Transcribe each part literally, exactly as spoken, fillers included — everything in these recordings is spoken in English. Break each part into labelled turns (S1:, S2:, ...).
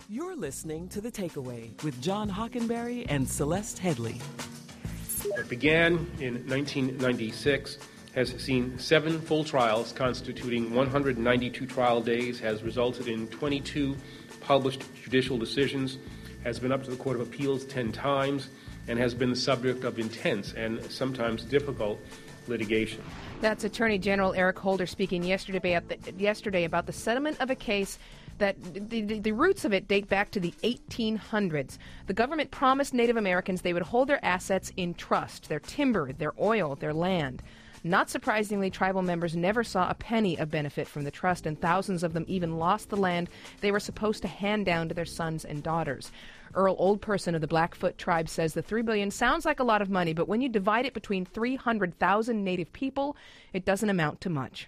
S1: You're listening to The Takeaway with John Hockenberry and Celeste Headley.
S2: What began in nineteen ninety-six has seen seven full trials constituting one hundred ninety-two trial days, has resulted in twenty-two published judicial decisions, has been up to the Court of Appeals ten times, and has been the subject of intense and sometimes difficult litigation.
S3: That's Attorney General Eric Holder speaking yesterday, at the, yesterday about the settlement of a case that the, the, the roots of it date back to the eighteen hundreds. The government promised Native Americans they would hold their assets in trust, their timber, their oil, their land. Not surprisingly, tribal members never saw a penny of benefit from the trust, and thousands of them even lost the land they were supposed to hand down to their sons and daughters. Earl Oldperson of the Blackfoot tribe says the three billion dollars sounds like a lot of money, but when you divide it between three hundred thousand Native people, it doesn't amount to much.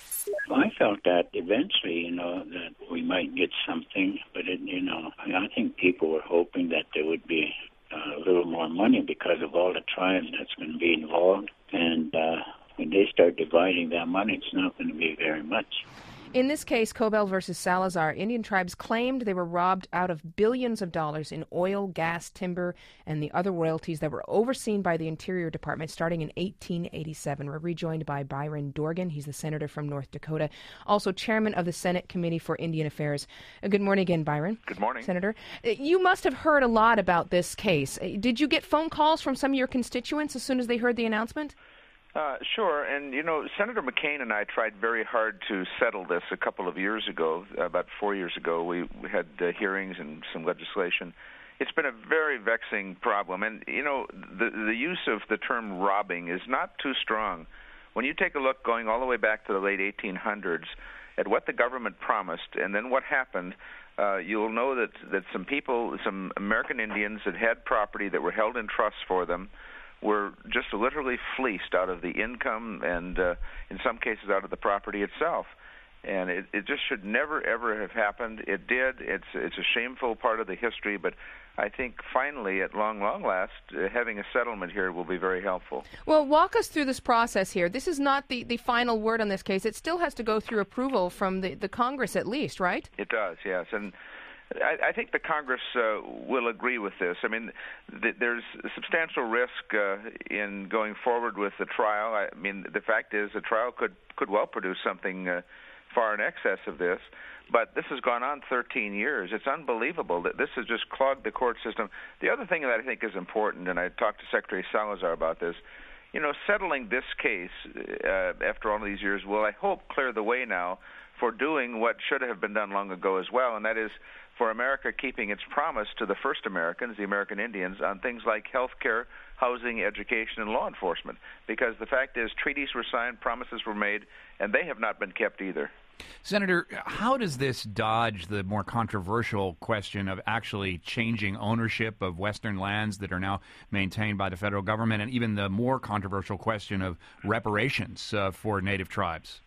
S4: I felt that eventually, you know, that we might get something, but, it, you know, I think people were hoping that there would be uh, a little more money because of all the tribes that's going to be involved. And uh, when they start dividing that money, it's not going to be very much.
S3: In this case, Cobell versus Salazar, Indian tribes claimed they were robbed out of billions of dollars in oil, gas, timber, and the other royalties that were overseen by the Interior Department starting in eighteen eighty-seven. We're rejoined by Byron Dorgan. He's the senator from North Dakota, also chairman of the Senate Committee for Indian Affairs. Uh, good morning again, Byron.
S5: Good morning.
S3: Senator, uh, you must have heard a lot about this case. Uh, did you get phone calls from some of your constituents as soon as they heard the announcement?
S5: Uh, sure, and you know, Senator McCain and I tried very hard to settle this a couple of years ago, about four years ago. We, we had uh, hearings and some legislation. It's been a very vexing problem, and you know, the the use of the term robbing is not too strong. When you take a look going all the way back to the late eighteen hundreds at what the government promised and then what happened, uh, you'll know that, that some people, some American Indians that had property that were held in trust for them, were just literally fleeced out of the income and, uh, in some cases, out of the property itself. And it, it just should never, ever have happened. It did. It's it's a shameful part of the history, but I think finally, at long, long last, uh, having a settlement here will be very helpful.
S3: Well, walk us through this process here. This is not the, the final word on this case. It still has to go through approval from the, the Congress at least, right?
S5: It does, yes. And I, I think the Congress uh, will agree with this. I mean, th- there's a substantial risk uh, in going forward with the trial. I mean, the fact is the trial could, could well produce something uh, far in excess of this, but this has gone on thirteen years. It's unbelievable that this has just clogged the court system. The other thing that I think is important, and I talked to Secretary Salazar about this, you know, settling this case uh, after all of these years will, I hope, clear the way now for doing what should have been done long ago as well, and that is for America keeping its promise to the first Americans, the American Indians, on things like health care, housing, education, and law enforcement. Because the fact is, treaties were signed, promises were made, and they have not been kept either.
S6: Senator, how does this dodge the more controversial question of actually changing ownership of Western lands that are now maintained by the federal government, and even the more controversial question of reparations uh, for Native tribes?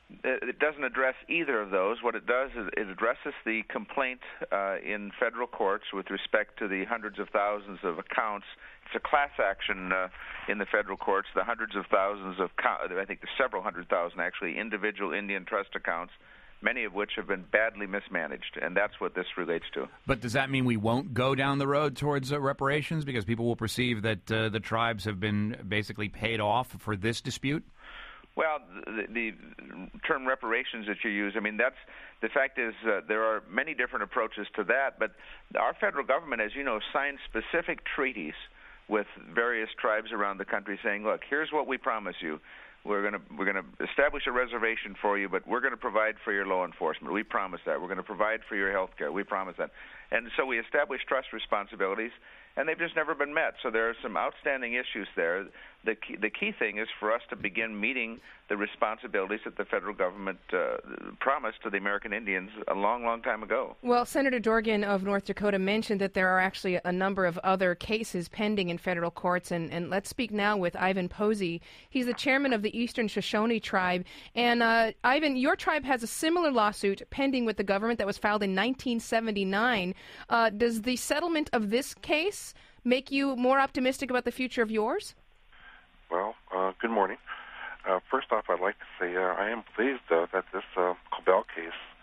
S5: It doesn't address either of those. What it does is it addresses the complaint uh, in federal courts with respect to the hundreds of thousands of accounts. It's a class action uh, in the federal courts, the hundreds of thousands of, I think there's several hundred thousand actually, individual Indian trust accounts, many of which have been badly mismanaged, and that's what this relates to.
S6: But does that mean we won't go down the road towards uh, reparations because people will perceive that uh, the tribes have been basically paid off for this dispute?
S5: Well, the, the term reparations that you use, I mean, that's the fact is uh, there are many different approaches to that, but our federal government, as you know, signed specific treaties with various tribes around the country saying, look, here's what we promise you. We're going to we're going to establish a reservation for you, but we're going to provide for your law enforcement. We promise that. We're going to provide for your health care. We promise that. And so we established trust responsibilities, and they've just never been met. So there are some outstanding issues there. The key, the key thing is for us to begin meeting the responsibilities that the federal government uh, promised to the American Indians a long, long time ago.
S3: Well, Senator Dorgan of North Dakota mentioned that there are actually a number of other cases pending in federal courts, and, and let's speak now with Ivan Posey. He's the chairman of the Eastern Shoshone Tribe. And uh, Ivan, your tribe has a similar lawsuit pending with the government that was filed in nineteen seventy-nine. Uh, does the settlement of this case make you more optimistic about the future of yours?
S7: Well, uh, good morning. Uh, first off, I'd like to say uh, I am pleased uh, that this uh, Cobell case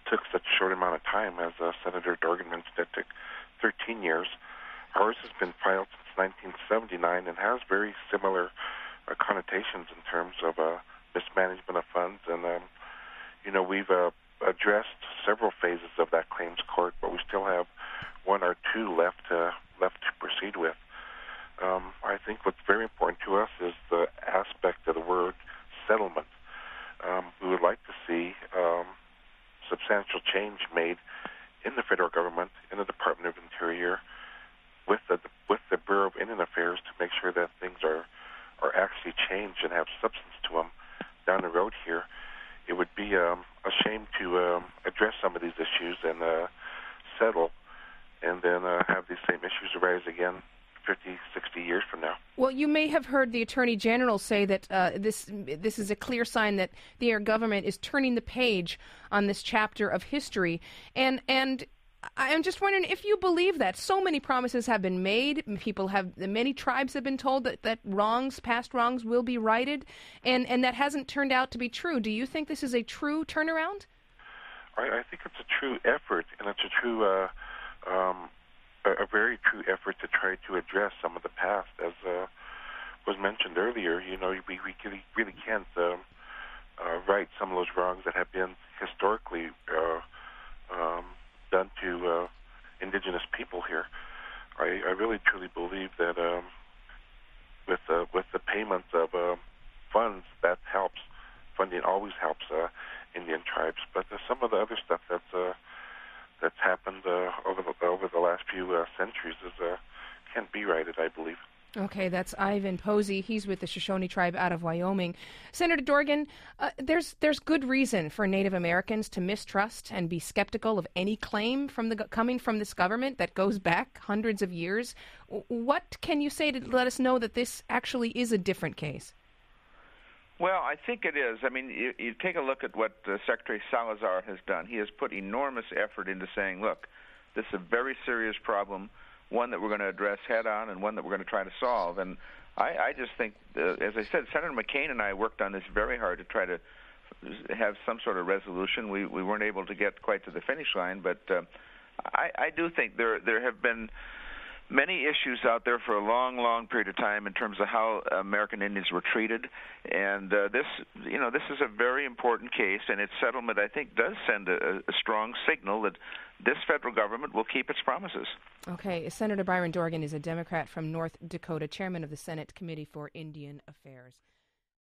S7: took such a short amount of time, as uh, Senator Dorgan mentioned. It took thirteen years. Ours has been filed since nineteen seventy-nine and has very similar uh, connotations in terms of uh, mismanagement of funds. And, um, you know, we've uh, addressed several phases of that claims court, but we still have one or two left, uh, left to proceed with. Um, I think what's very important to us is the aspect of the word settlement. Um, we would like to see um, substantial change made in the federal government, in the Department of Interior, with the with the Bureau of Indian Affairs, to make sure that things are are actually changed and have substance to them down the road here. It would be um, a shame to um, address some of these issues and uh, settle, and then uh, have these same issues arise again fifty, sixty years from now.
S3: Well, you may have heard the Attorney General say that uh, this this is a clear sign that the Air government is turning the page on this chapter of history. And and I'm just wondering if you believe that. So many promises have been made. People have, many tribes have been told that, that wrongs, past wrongs will be righted, and, and that hasn't turned out to be true. Do you think this is a true turnaround?
S7: I, I think it's a true effort, and it's a true uh, um, a very true effort to try to address some of the past. As uh, was mentioned earlier, you know, we, we really, really can't uh, uh, right some of those wrongs that have been historically uh, um, done to uh, indigenous people here. I, I really truly believe that um, with uh, with the payment of uh, funds, that helps. Funding always helps uh, Indian tribes, but there's some of the other stuff that's uh, that's happened uh, over the over the last few uh, centuries is uh, can't be righted, I believe.
S3: Okay, that's Ivan Posey. He's with the Shoshone tribe out of Wyoming. Senator Dorgan, uh, there's there's good reason for Native Americans to mistrust and be skeptical of any claim from the coming from this government that goes back hundreds of years. What can you say to let us know that this actually is a different case?
S5: Well, I think it is. I mean, you, you take a look at what uh, Secretary Salazar has done. He has put enormous effort into saying, look, this is a very serious problem, one that we're going to address head-on and one that we're going to try to solve. And I, I just think, uh, as I said, Senator McCain and I worked on this very hard to try to have some sort of resolution. We, we weren't able to get quite to the finish line, but uh, I, I do think there there have been many issues out there for a long, long period of time in terms of how American Indians were treated, and uh, this, you know, this is a very important case, and its settlement, I think, does send a, a strong signal that this federal government will keep its promises.
S3: Okay, Senator Byron Dorgan is a Democrat from North Dakota, chairman of the Senate Committee for Indian Affairs.